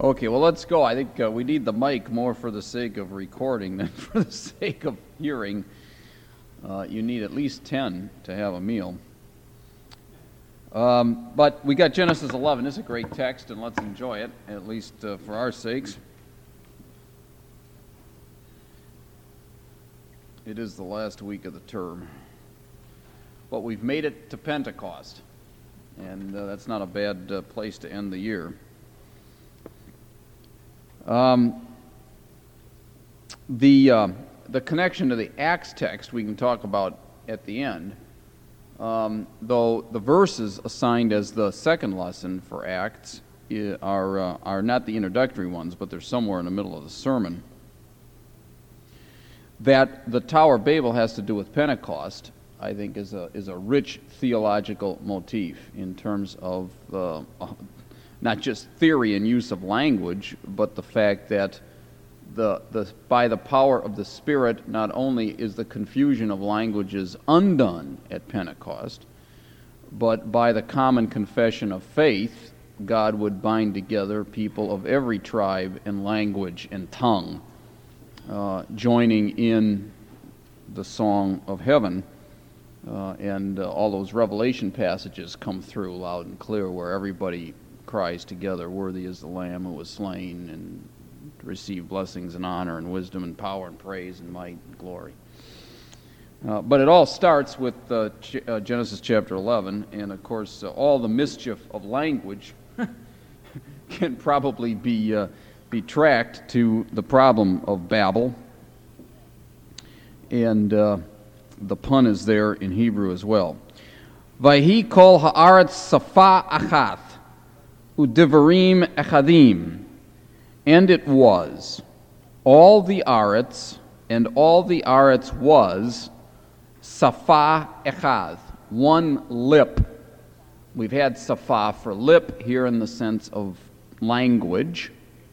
Okay, well, let's go. I think we need the mic more for the sake of recording than for the sake of hearing. You need at least 10 to have a meal. But we got Genesis 11. It's a great text, and let's enjoy it, at least for our sakes. It is the last week of the term. But we've made it to Pentecost, and that's not a bad place to end the year. The connection to the Acts text we can talk about at the end, though the verses assigned as the second lesson for Acts are not the introductory ones, but they're somewhere in the middle of the sermon. That the Tower of Babel has to do with Pentecost, I think, is a rich theological motif in terms of not just theory and use of language, but the fact that by the power of the Spirit, not only is the confusion of languages undone at Pentecost, but by the common confession of faith, God would bind together people of every tribe and language and tongue, joining in the song of heaven. And all those Revelation passages come through loud and clear, where everybody cries together, "Worthy is the Lamb who was slain and received blessings and honor and wisdom and power and praise and might and glory." But it all starts with Genesis chapter 11, and of course all the mischief of language can probably be tracked to the problem of Babel, and the pun is there in Hebrew as well. Vayhi kol haaretz safa achat udivarim echadim. And it was, all the Aretz, and all the Aretz was, Safa Echad, one lip. We've had Safa for lip here in the sense of language.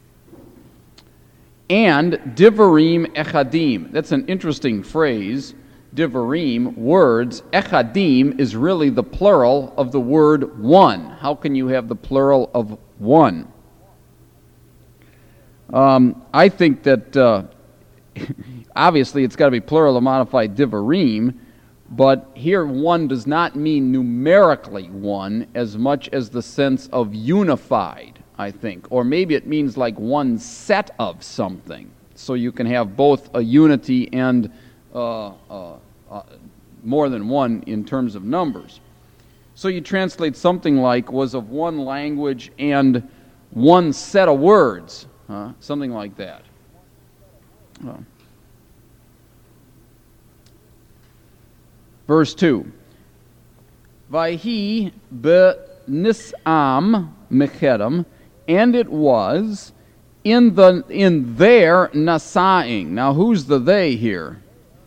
And Divarim Echadim. That's an interesting phrase. Divarim, words. Echadim is really the plural of the word one. How can you have the plural of one? I think that obviously it's got to be plural to modify divarim, but here one does not mean numerically one as much as the sense of unified, I think. Or maybe it means like one set of something. So you can have both a unity and more than one in terms of numbers. So you translate something like was of one language and one set of words. Something like that. Verse 2. Vayhi be'nisam mechedem, and it was in their nasaing. Now who's the they here?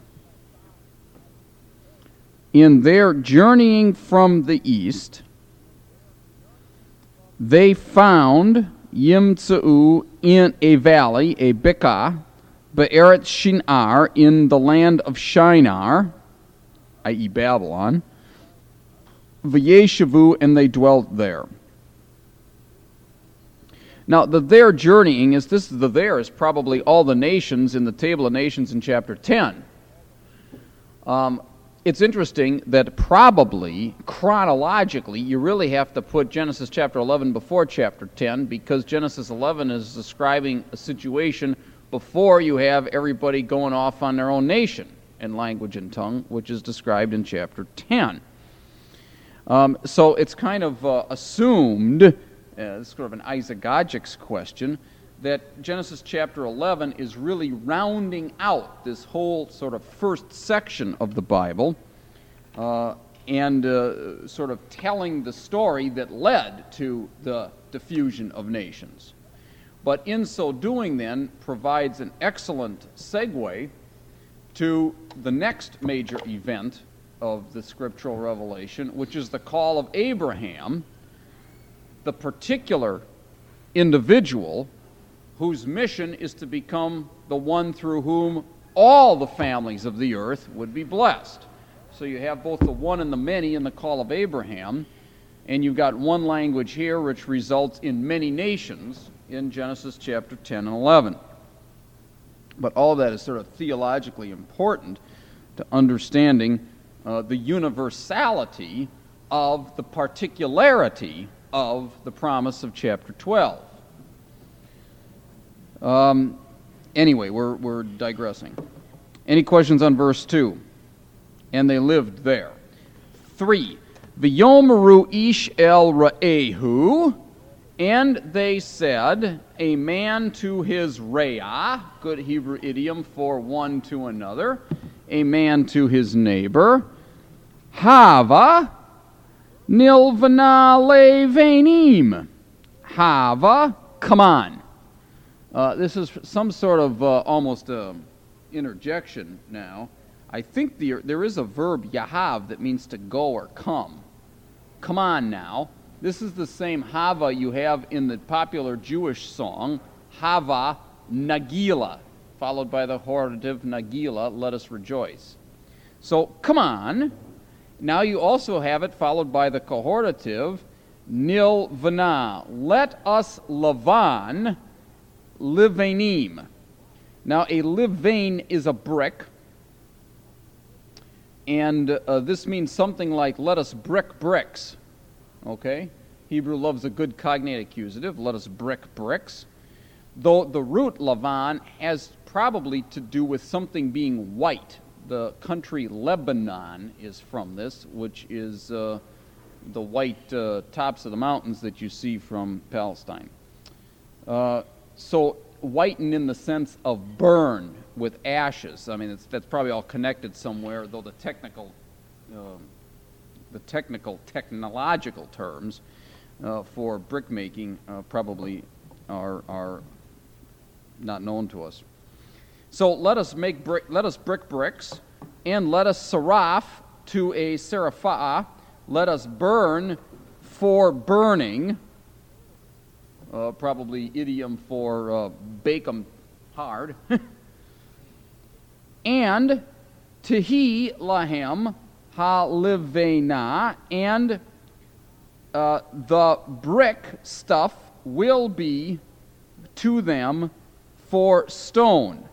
In their journeying from the east, they found Yimtsa'u in a valley, a Beka, Be'eretz Shinar, in the land of Shinar, i.e. Babylon, V'yeshavu, and they dwelt there. Now, the there journeying is probably all the nations in the table of nations in chapter 10. It's interesting that probably, chronologically, you really have to put Genesis chapter 11 before chapter 10, because Genesis 11 is describing a situation before you have everybody going off on their own nation and language and tongue, which is described in chapter 10. So it's kind of assumed, sort of an isagogics question, that Genesis chapter 11 is really rounding out this whole sort of first section of the Bible and sort of telling the story that led to the diffusion of nations. But in so doing then provides an excellent segue to the next major event of the scriptural revelation, which is the call of Abraham, the particular individual whose mission is to become the one through whom all the families of the earth would be blessed. So you have both the one and the many in the call of Abraham, And you've got one language here which results in many nations in Genesis chapter 10 and 11. But all that is sort of theologically important to understanding the universality of the particularity of the promise of chapter 12. Anyway, we're digressing. Any questions on verse 2? And they lived there. 3. V'yomeru ish el ra'ehu, and they said, a man to his re'ah, good Hebrew idiom for one to another, a man to his neighbor, Hava nilvana levanim. Hava, come on. This is some sort of almost interjection now. I think there is a verb, yahav, that means to go or come. Come on now. This is the same hava you have in the popular Jewish song, Hava Nagila, followed by the hortative Nagila, let us rejoice. So, come on. Now you also have it followed by the cohortative, Nil Vana, let us lavan livanim. Now a livain is a brick, and this means something like let us brick bricks. Okay? Hebrew loves a good cognate accusative, let us brick bricks. Though the root lavan has probably to do with something being white. The country Lebanon is from this, which is the white tops of the mountains that you see from Palestine. So whiten in the sense of burn with ashes. I mean, that's probably all connected somewhere, though the technological terms for brick making probably are not known to us. So let us brick bricks, and let us seraph to a seraphah. Let us burn for burning. Probably idiom for bake 'em hard. And tehi lahem halivena, and the brick stuff will be to them for stone,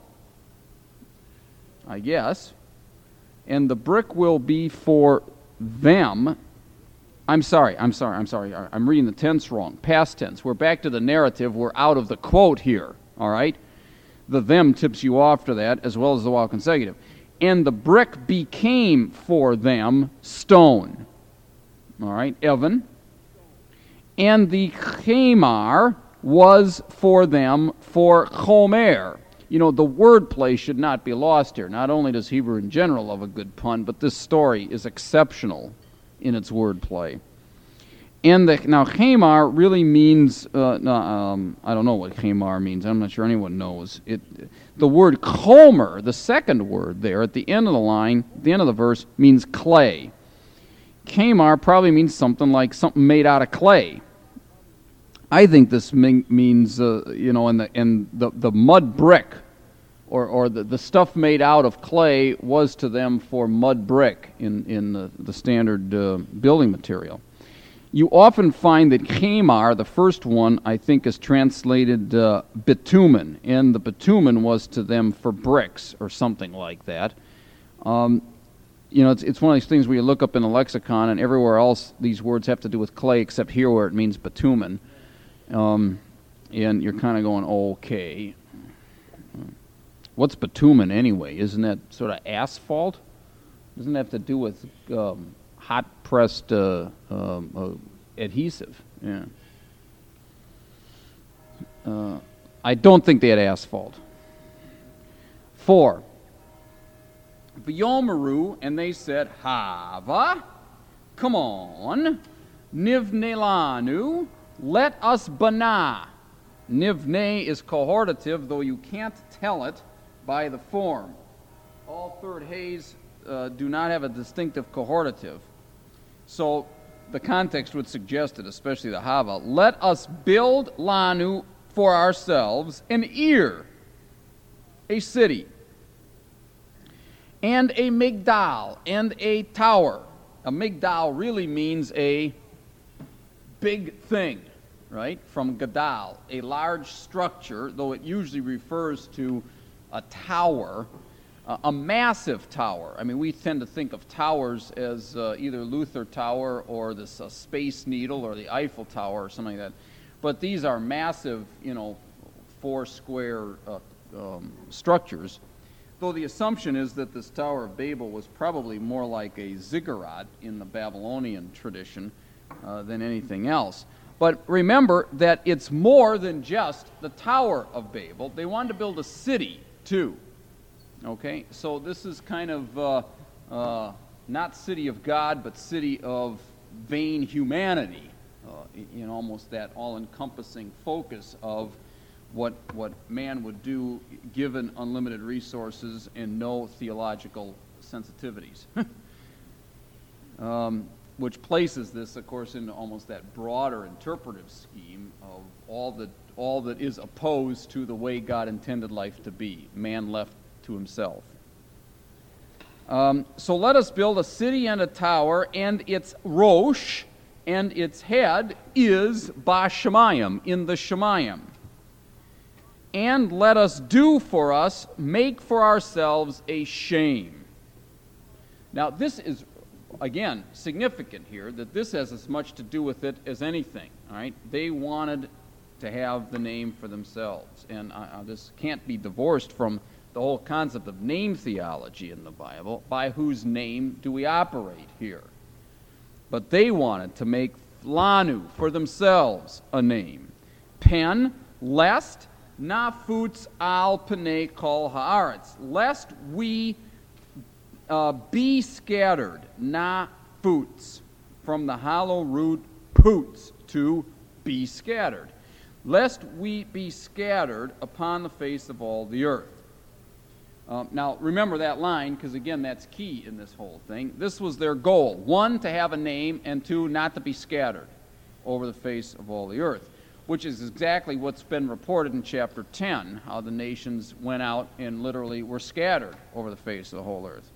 I guess. And the brick will be for them. I'm sorry. I'm reading the tense wrong. Past tense. We're back to the narrative. We're out of the quote here. All right? The them tips you off to that, as well as the while consecutive. And the brick became for them stone. All right? Evan. And the chamar was for them for chomer. You know, the wordplay should not be lost here. Not only does Hebrew in general love a good pun, but this story is exceptional in its wordplay. And now chamar really means, I don't know what chamar means. I'm not sure anyone knows. The word chomer, the second word there at the end of the line, at the end of the verse, means clay. Chamar probably means something like something made out of clay. I think this means, the mud brick, or the stuff made out of clay was to them for mud brick in the standard building material. You often find that chamar, the first one, I think is translated bitumen, and the bitumen was to them for bricks or something like that. It's one of these things where you look up in the lexicon, and everywhere else these words have to do with clay except here where it means bitumen. And you're kind of going, okay. What's bitumen anyway? Isn't that sort of asphalt? Doesn't that have to do with hot-pressed adhesive? Yeah. I don't think they had asphalt. 4. V'yomeru, and they said, Hava, come on, nivnelanu, let us bana. Nivne is cohortative, though you can't tell it by the form. All third hays do not have a distinctive cohortative. So the context would suggest it, especially the Hava. Let us build lanu for ourselves an ear, a city, and a migdal, and a tower. A migdal really means a big thing, right? From Gadal, a large structure, though it usually refers to a tower, a massive tower. I mean, we tend to think of towers as either Luther Tower or this Space Needle or the Eiffel Tower or something like that. But these are massive, four square structures. Though the assumption is that this Tower of Babel was probably more like a ziggurat in the Babylonian tradition than anything else. But remember that it's more than just the Tower of Babel. They wanted to build a city, too. Okay, so this is kind of not city of God, but city of vain humanity, in almost that all-encompassing focus of what man would do given unlimited resources and no theological sensitivities. Which places this, of course, into almost that broader interpretive scheme of all that is opposed to the way God intended life to be, man left to himself. So let us build a city and a tower, and its Rosh, and its head is Bashamayim, in the Shemayim. And let us do for us, make for ourselves a shame. Now this is, again, significant here, that this has as much to do with it as anything, all right? They wanted to have the name for themselves, and this can't be divorced from the whole concept of name theology in the Bible. By whose name do we operate here? But they wanted to make Lanu, for themselves, a name. Pen, lest nafutz al pnei kol haaretz, lest we be scattered, nafutz, from the hollow root putz, to be scattered. Lest we be scattered upon the face of all the earth. Now, remember that line, because again, that's key in this whole thing. This was their goal. One, to have a name, and two, not to be scattered over the face of all the earth, which is exactly what's been reported in chapter 10, how the nations went out and literally were scattered over the face of the whole earth.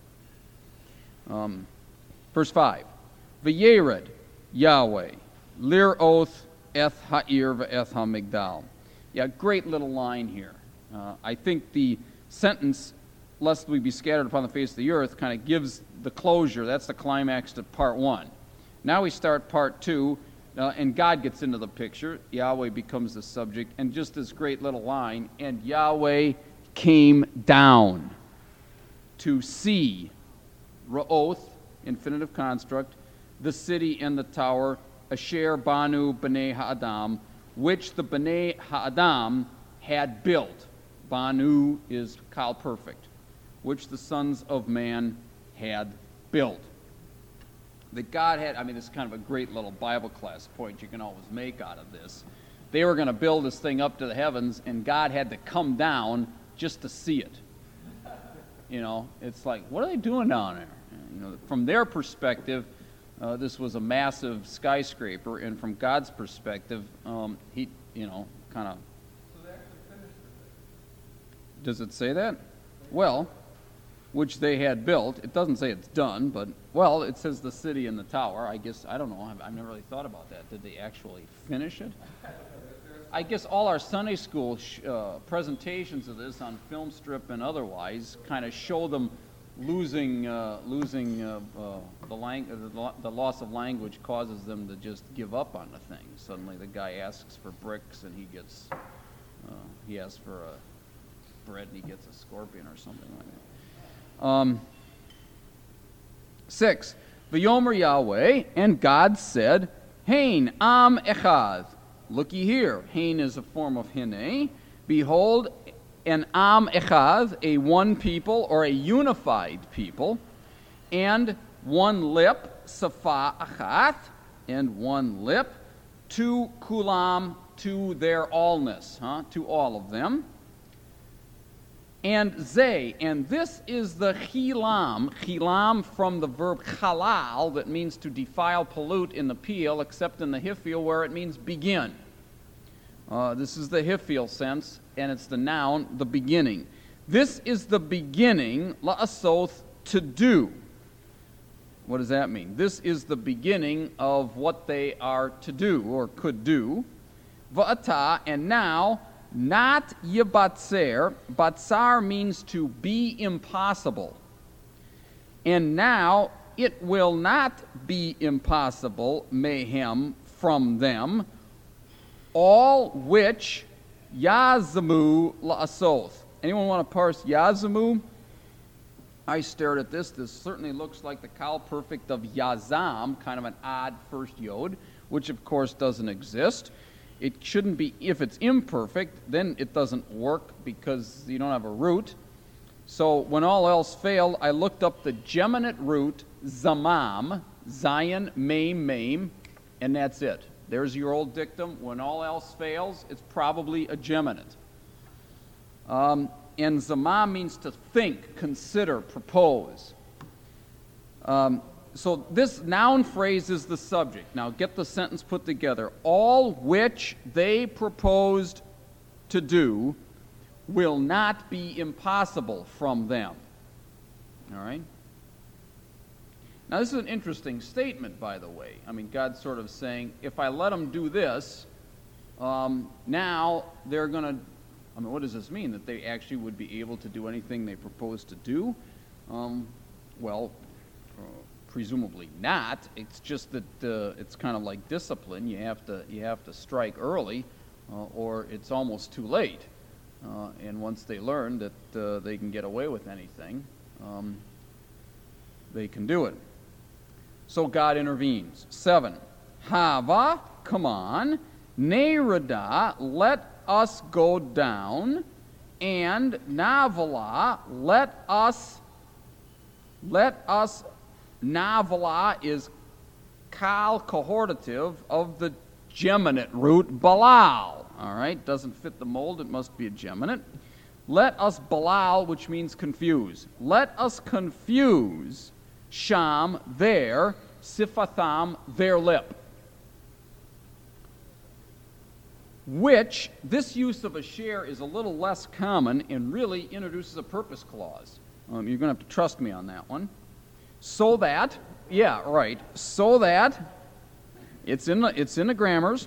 Verse 5, V'yered Yahweh, lir'oth eth ha'ir v'eth ha'migdal. Yeah, great little line here. I think the sentence, lest we be scattered upon the face of the earth, kind of gives the closure. That's the climax to part 1. Now we start part 2, and God gets into the picture. Yahweh becomes the subject, and just this great little line, and Yahweh came down to see, Ra'oth, infinitive construct, the city and the tower, Asher Banu B'nai Ha'adam, which the B'nai Ha'adam had built. Banu is Kal perfect, which the sons of man had built. That God had, this is kind of a great little Bible class point you can always make out of this. They were going to build this thing up to the heavens, and God had to come down just to see it. It's like, what are they doing down there? From their perspective, this was a massive skyscraper, and from God's perspective, he, kind of. Does it say that? Well, which they had built. It doesn't say it's done, but, well, it says the city and the tower. I guess, I don't know. I've never really thought about that. Did they actually finish it? I guess all our Sunday school presentations of this on film strip and otherwise kind of show them losing the loss of language causes them to just give up on the thing. Suddenly the guy asks for bricks and he asks for a bread and he gets a scorpion or something like that. 6. V'yomer Yahweh, and God said, Hein am echad. Looky here. Hein is a form of hine. Behold, an am echad, a one people or a unified people, and one lip, safa achat, and one lip, to kulam, to their allness, to all of them. And zay, and this is the chilam from the verb chalal, that means to defile, pollute in the peel, except in the hifil where it means begin. This is the hifil sense, and it's the noun, the beginning. This is the beginning, la'asoth, to do. What does that mean? This is the beginning of what they are to do or could do. Va'ata, and now, not yibatzer. Batzar means to be impossible. And now it will not be impossible, mehem, from them, all which yazamu la'asoth. Anyone want to parse yazamu? I stared at this. This certainly looks like the Kal perfect of yazam, kind of an odd first yod, which of course doesn't exist. It shouldn't be, if it's imperfect, then it doesn't work because you don't have a root. So when all else failed, I looked up the geminate root, zamam, Zion, Mame, and that's it. There's your old dictum. When all else fails, it's probably a geminate. And zamam means to think, consider, propose. So this noun phrase is the subject. Now get the sentence put together. All which they proposed to do will not be impossible from them. All right? Now this is an interesting statement, by the way. I mean, God's sort of saying, if I let them do this, now they're going to, I mean, what does this mean? That they actually would be able to do anything they propose to do? Well, presumably not. It's just that it's kind of like discipline. You have to strike early, or it's almost too late. And once they learn that they can get away with anything, they can do it. So God intervenes. 7. Hava, come on. Nerada, let us go down. And Navala, let us, Navala is Kal cohortative of the geminate root Balal. All right, doesn't fit the mold, it must be a geminate. Let us Balal, which means confuse. Let us confuse Sham, their, Sifatham, their lip. Which, this use of a share is a little less common and really introduces a purpose clause. You're going to have to trust me on that one. So that, yeah, right, so that, it's in the grammars,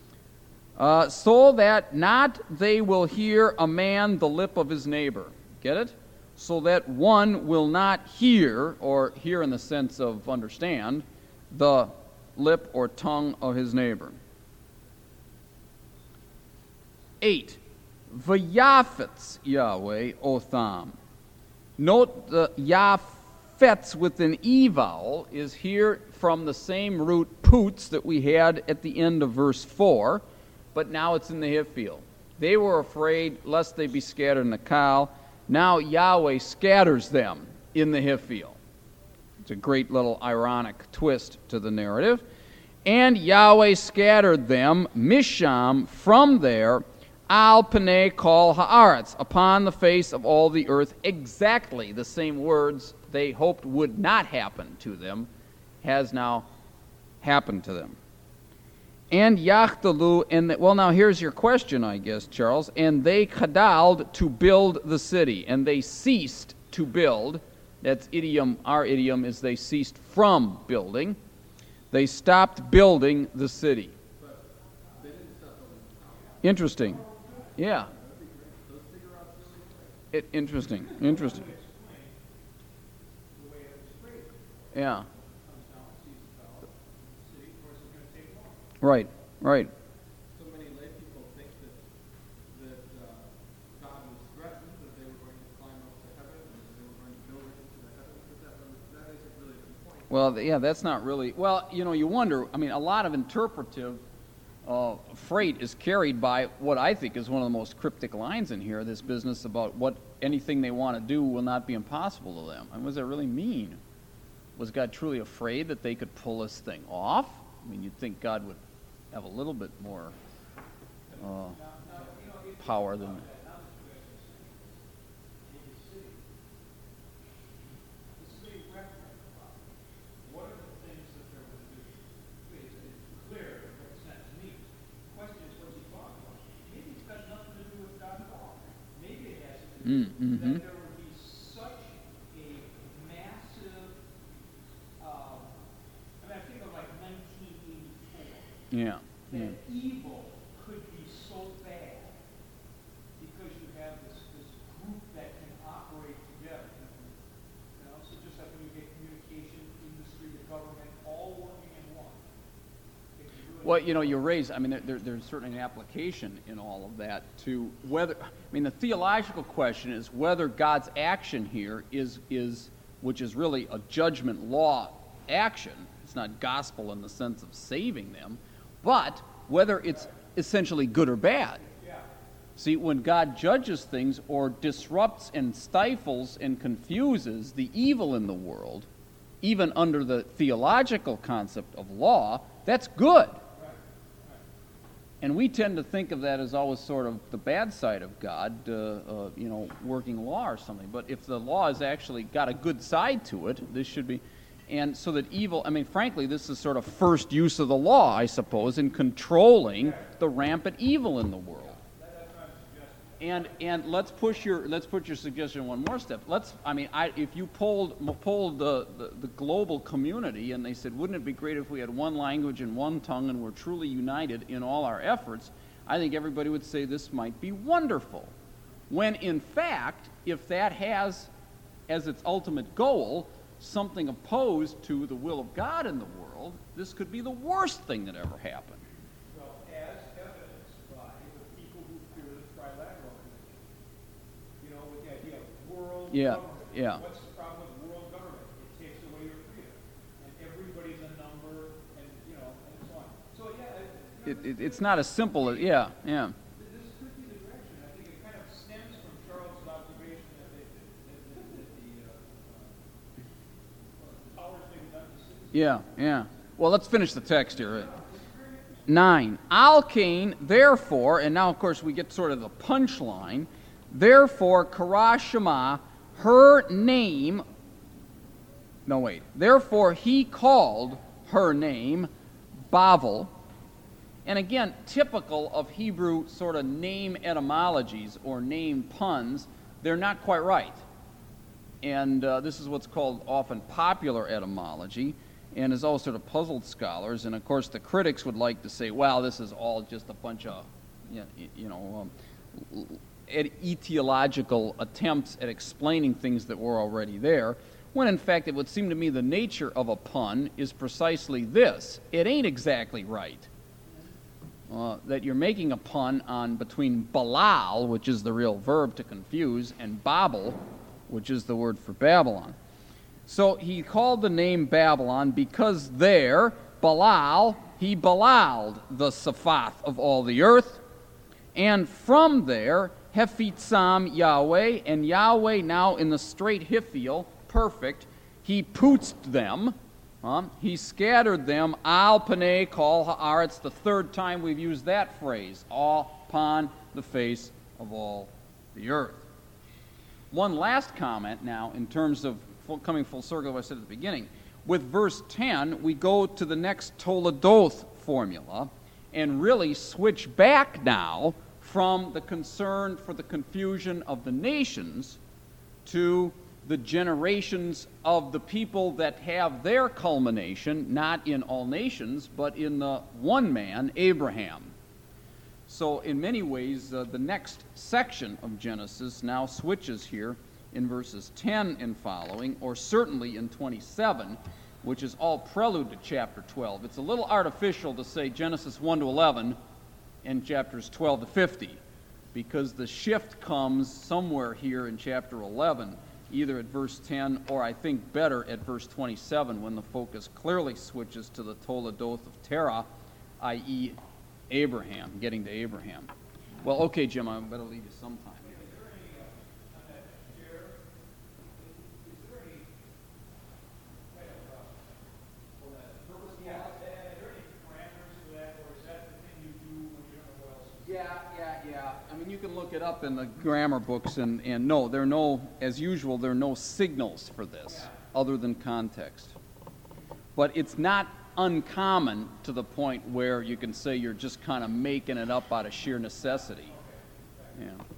so that not they will hear a man the lip of his neighbor. Get it? So that one will not hear, or hear in the sense of understand, the lip or tongue of his neighbor. 8. V'yafetz Yahweh Otham. Note the yafetz with an e vowel is here from the same root putz that we had at the end of verse 4, but now it's in the hifil. They were afraid lest they be scattered in the Kal. Now Yahweh scatters them in the hifil. It's a great little ironic twist to the narrative. And Yahweh scattered them, Misham, from there, Al Panei Kol Haaretz, upon the face of all the earth. Exactly the same words they hoped would not happen to them has now happened to them. And Yachtalu, and well, now here's your question, I guess, Charles. And they kadaled to build the city, and they ceased to build. That's idiom. Our idiom is they ceased from building. They stopped building the city. Interesting. Yeah. Interesting. Yeah. Right. So many lay people think that God was threatened, that they were going to climb up to heaven, and that they were going to build into the heavens, but that isn't really the point. Well, yeah, that's not really. Well, you wonder. I mean, a lot of interpretive freight is carried by what I think is one of the most cryptic lines in here. This business about what anything they want to do will not be impossible to them. And what does that really mean? Was God truly afraid that they could pull this thing off? I mean, you'd think God would have a little bit more power than. What are the things that they're going to do? It's clear, it makes sense to me. The question is, what's he talking about? Maybe it's got nothing to do with God at all. Maybe it has to do that there would be such a massive Yeah. that evil could be so bad because you have this group that can operate together. You know, so just like when you get communication, industry, the government, all working in one. Well, you know, you raise, I mean, there's certainly an application in all of that to whether, I mean, the theological question is whether God's action here is which is really a judgment law action. It's not gospel in the sense of saving them, but whether it's essentially good or bad. Yeah. See, when God judges things or disrupts and stifles and confuses the evil in the world, even under the theological concept of law, that's good. And we tend to think of that as always sort of the bad side of God, you know, working law or something. But if the law has actually got a good side to it, this should be, and so that evil, I mean, frankly, this is sort of first use of the law, I suppose, in controlling the rampant evil in the world. And let's put your suggestion one more step. If you polled the global community and they said, wouldn't it be great if we had one language and one tongue and we're truly united in all our efforts, I think everybody would say this might be wonderful. When in fact, if that has as its ultimate goal something opposed to the will of God in the world, this could be the worst thing that ever happened. Well, as evidenced by the people who fear the Trilateral Commission. You know, with the idea of world government. Yeah. What's the problem with world government? It takes away your freedom. And everybody's a number, and, you know, and so on. So, yeah. It's not as simple as, yeah. This could be the direction. I think it kind of stems from Charles' observation that the powers may be done to citizens. Yeah. Well, let's finish the text here. 9. Al-Kain, therefore, and now, of course, we get sort of the punchline, therefore, Karashema, her name, therefore he called her name Bavel. And again, typical of Hebrew sort of name etymologies or name puns, they're not quite right. And this is what's called often popular etymology, and has always sort of puzzled scholars. And of course, the critics would like to say, well, this is all just a bunch of, etiological attempts at explaining things that were already there, when in fact it would seem to me the nature of a pun is precisely this. It ain't exactly right. That you're making a pun on between Balal, which is the real verb to confuse, and Babel, which is the word for Babylon. So he called the name Babylon because there, Balal, he Balaled the Sephath of all the earth, and from there, Hefitzam Yahweh, and Yahweh now in the straight Hiphiel, perfect, he pootsed them, he scattered them, al panei kol haaretz, the third time we've used that phrase, all upon the face of all the earth. One last comment now in terms of coming full circle, what I said at the beginning. With verse 10, we go to the next Toledoth formula and really switch back now from the concern for the confusion of the nations to the generations of the people that have their culmination, not in all nations, but in the one man, Abraham. So in many ways, the next section of Genesis now switches here in verses 10 and following, or certainly in 27, which is all prelude to chapter 12. It's a little artificial to say Genesis 1 to 11 and chapters 12 to 50, because the shift comes somewhere here in chapter 11, either at verse 10 or I think better at verse 27, when the focus clearly switches to the Toledoth of Terah, i.e. Abraham, getting to Abraham. Well, okay, Jim, I better leave you sometime. Yeah. I mean, you can look it up in the grammar books, and no, there are no, as usual, there are no signals for this other than context. But it's not uncommon to the point where you can say you're just kind of making it up out of sheer necessity. Yeah.